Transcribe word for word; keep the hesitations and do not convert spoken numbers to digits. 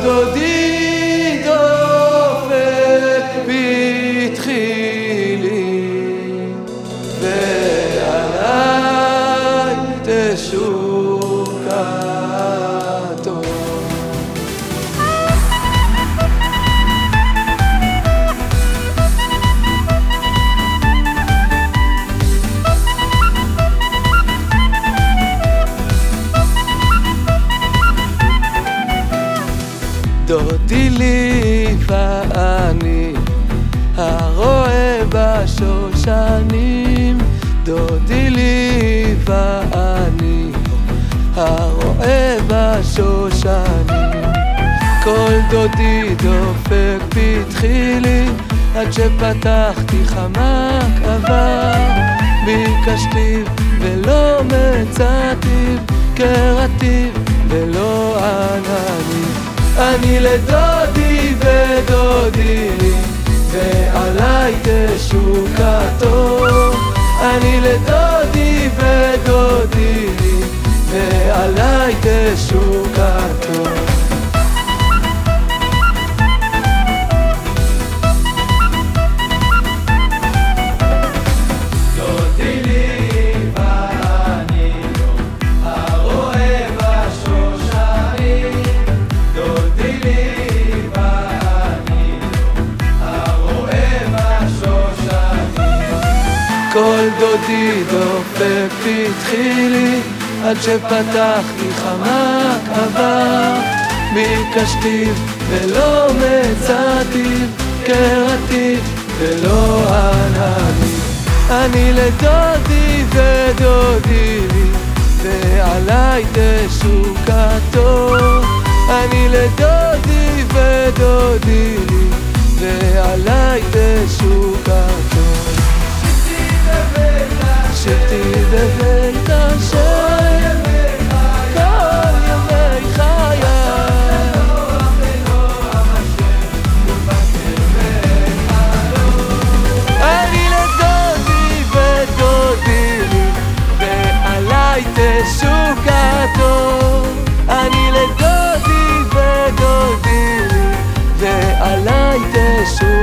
דודי דופק פתחי לי, ועליי תשוקתו. דודי לי ואני הרואה בשושנים, דודי לי ואני הרואה בשושנים. כל דודי דופק פתחי לי, עד שפתחתי חמק עבר. ביקשתי ולא מצאתי, קראתי ולא ענני. אני לדודי ודודי לי, ועליי תשוקתו. אני לדודי ודודי לי, ועליי תשוקתו. כל דודי דופק פתחי לי, עד שפתחתי חמק עבר. ביקשתי ולא מצאתי, קראתי ולא ענני. אני לדודי ודודי לי, ועליי תשוקתו. אני לדודי ודודי לי, ועליי תשוקתו. שבתי בבית השם כל ימי חיי, אני לדודי ודודי לי, ועליי תשוקתו. אני לדודי ודודי לי, ועליי תשוקתו.